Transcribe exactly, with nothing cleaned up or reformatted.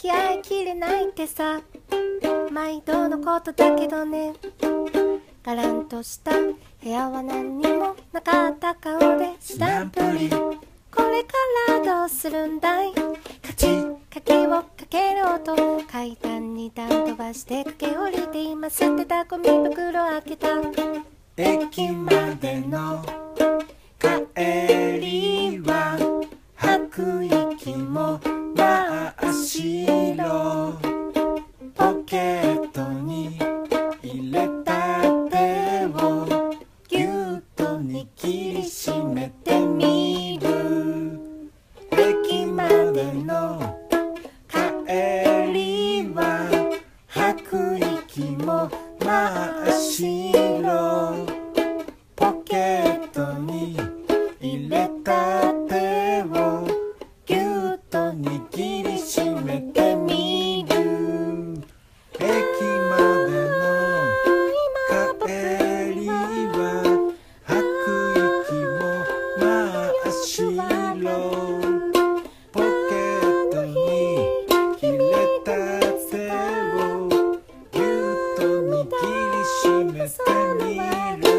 き合いきれないってさ、毎度のことだけどね。ガランとした部屋は何にもなかった顔でスタンプリ、これからどうするんだい。カチッ鍵をかける音、階段に段飛ばして駆け下りて今捨てたゴミ袋開けた。駅までの帰りは吐く息も真っ白、ポケットに入れた手をぎゅっと握りしめてみる。駅までの帰りは吐く息も真っ白、ポケットに入れた手をぎゅっと握りしめてみる。駅までの帰りは吐く息も真っ白、ポケットに入れた手をぎゅっと握りしめてみる。